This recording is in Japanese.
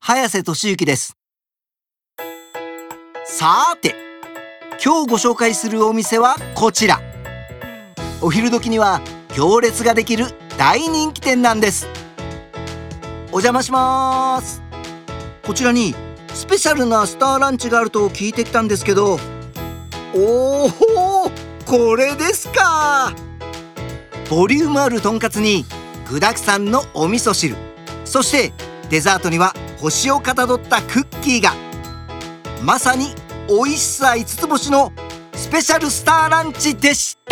早瀬俊之です。さーて、今日ご紹介するお店はこちら。お昼時には行列ができる大人気店なんです。お邪魔します。こちらにスペシャルなスターランチがあると聞いてきたんですけど、おお、これですか。ボリュームあるとんかつに具だくさんのお味噌汁、そしてデザートには星をかたどったクッキーが。まさに美味しさ5つ星のスペシャルスターランチでした。